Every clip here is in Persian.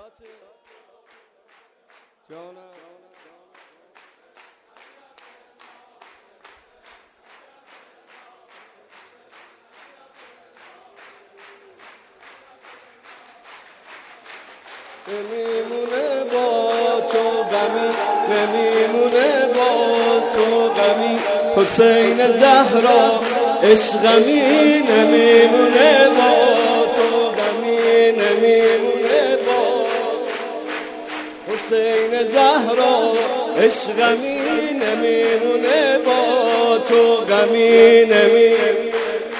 نمیمونه با تو غمی، نمیمونه با تو غمی، حسین زهرا عشقمی، نمیمونه با تو غمی، نمیمونه با حسین زهرا عشقمی، نمیمونه با تو غمی، نمیمونه.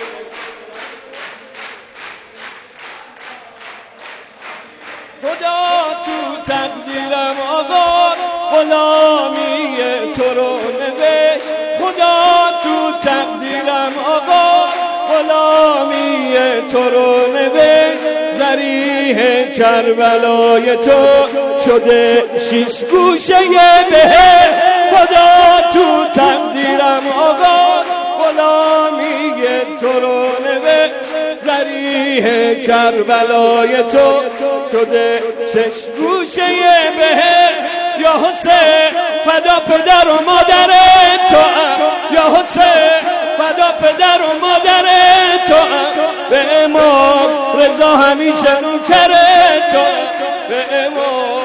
خدا تو تقدیرم آقا غلامی تو رو نوشت، خدا تو تقدیرم آقا غلامی تو رو نوشت، ذریح کربلای تو شده شش گوشه بهشت، خدا تو تقدیرم آقا غلامی تو رو نوشت، ذریح کربلای تو شده شش گوشه بهشت، یا حسین فدا پدر و مادر تو، یا حسین فدا پدر و مادر تو، به امام رضا همیشه نوکر تو، به امام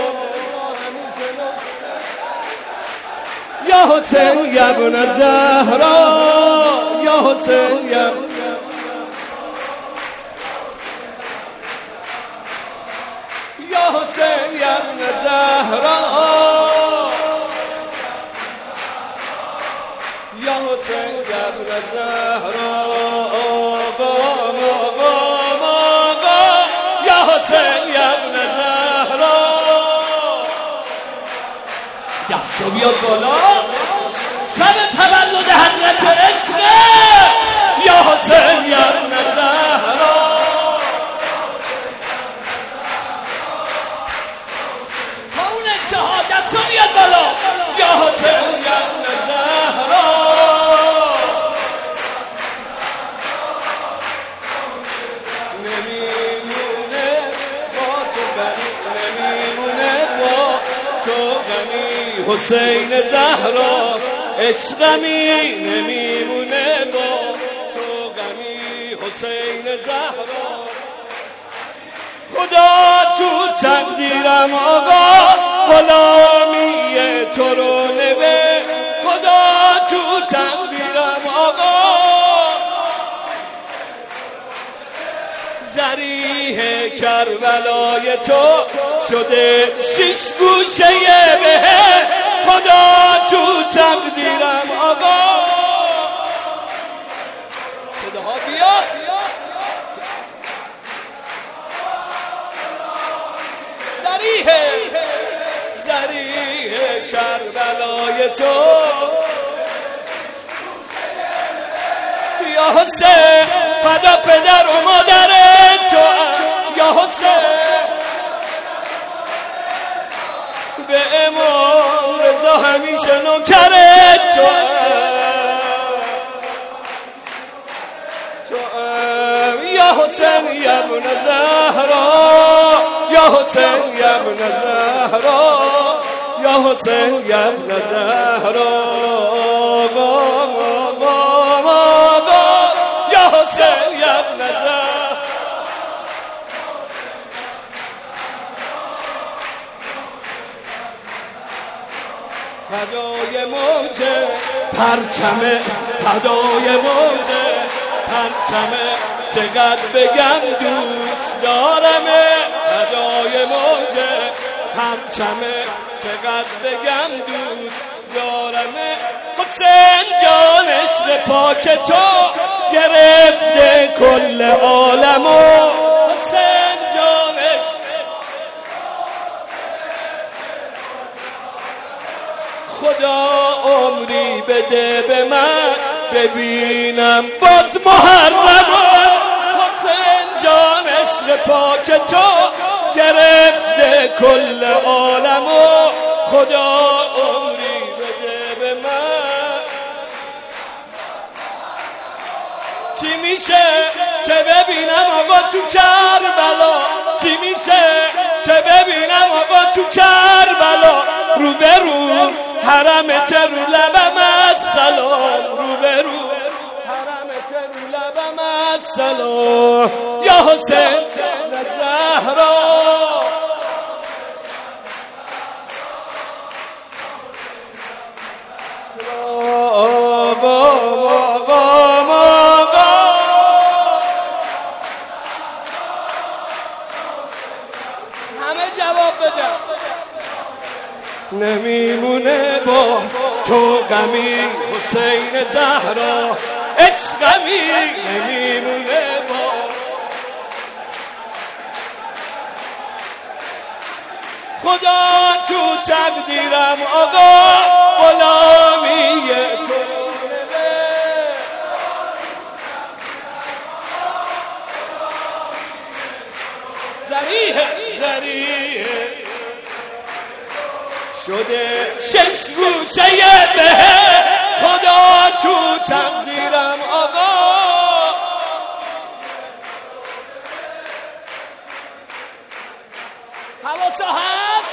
یا حسین یا ابن الزهرا، یا حسین یا حسین یا ابن الزهرا، یا حسین یا ابن الزهرا، یا حسین یا ابن الزهرا. دستو بیاد بالا، شب تولد حضرت عشق، یا حسین یا ابن الزهرا، دستو بیاد بالا، یا حسین یا ابن الزهرا، نمیمونه با تو غمی، نمیمونه با تو غمی، حسین زهرا عشقمی، نمیمونه با تو غمی، حسین زهرا. خدا تو تقدیرم آقا غلامی تو رو نوشت، خدا تو تقدیرم آقا ذریح کربلای تو شده شش گوشه بهشت، خدا تو تقدیرم آقا. صداها بیاد، ذریح کربلای تو، یا حسین فدا پدر و مادر تو، یا حسین به امام رضا همیشه نوکر تو، یا حسین یا ابن الزهرا، یا حسین یا ابن الزهرا، یا حسین یا ابن الزهرا، یا حسین یا ابن الزهرا. فدای موجه پرچمه، فدای موجه پرچمه، چقدر بگم دوست دارمه، فدای موجه پرچمه، چقدر بگم دوست دارمه، حسین جان عشق پاک تو گرفته کل عالمو، حسین جان عشق خدا عمری بده به من ببینم باز محرمو، حسین جان عشق پاک تو گرفته کل عالمو، خدا عمری بده به من. چی میشه که ببینم آقا تو کربلا، چی میشه که ببینم تو کربلا روبرو حرمت رو لبم السلام روبرو حرمت رو لبم السلام یا حسین زهرا همه جواب بدن نمیمونه با تو غمی حسین زهرا عشقمی نمیمونه با خدا تو تقدیرم آقا غلامی تو زریه شده شش گوشه به خدا تو تقدیرم آقا حواسا هست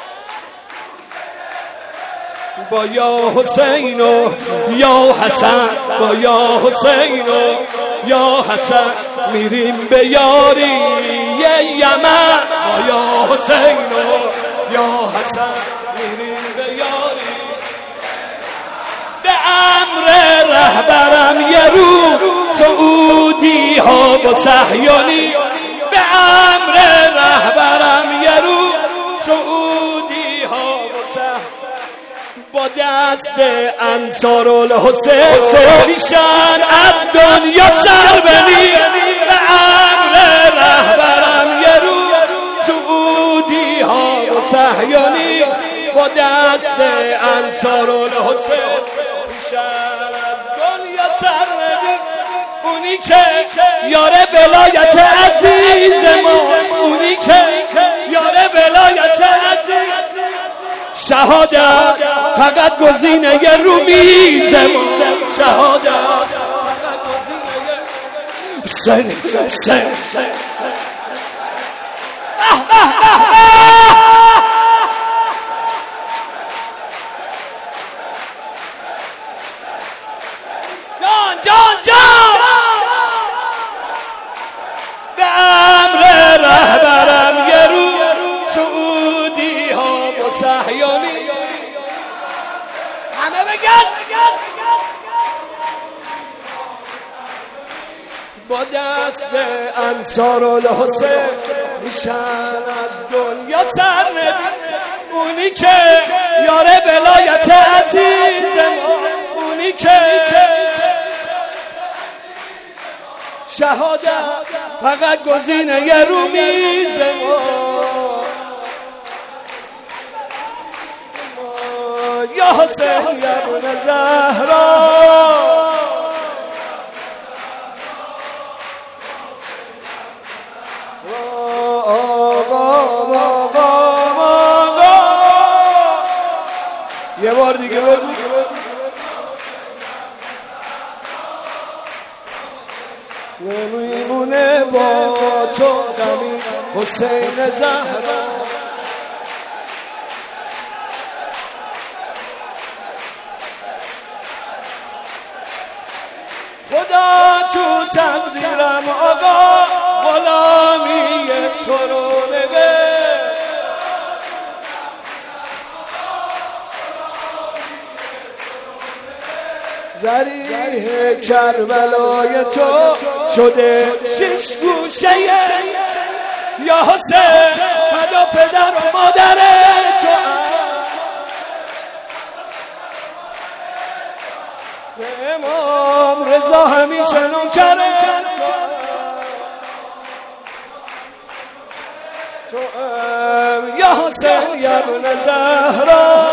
با یا حسین و یا حسن با یا حسین و یا حسن میریم به یاری یمن با یا حسین و یا حسن میریم به یاری به امر رهبرم یه رو سعودی ها با صهیونی به امر رهبرم یه رو سعودی ها با صهیونی با دست انصار الحسین میشن از دنیا سر بنی به امر رهبرم یه رو سعودی ها و صهیونی با دست انصار الحسین میشن از دنیا سر بنی اونی که یار ولایت عزیز ماست اونی که یار ولایت عزیز شهادت فقط گزینه رو میز ما شهادت فقط گزینه حسین جان به امر رهبرم یه رو سعودی ها با صهیونی همه بگن با دست انصار الحسین میشن از دنیا سر نبی اونی که یار ولایت عزیز ما اونی که شهادت فقط گزینه رو میز ما یا حسین یا ابن زهرا یه بار دیگه بگو نمیمونه با تو غمی حسین زهرا خدا تو تقدیرم آقا غلامی تو رو نوشت ذریح کربلای تو شده شش گوشه یا حسین فدا پدر و مادر تو امام رضا همیشه نوکر تو یا حسین یا ابن زهرا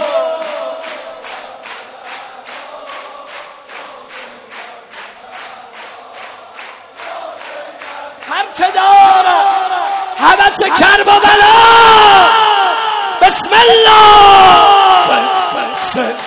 هر که دارد هوس کربلا بسم الله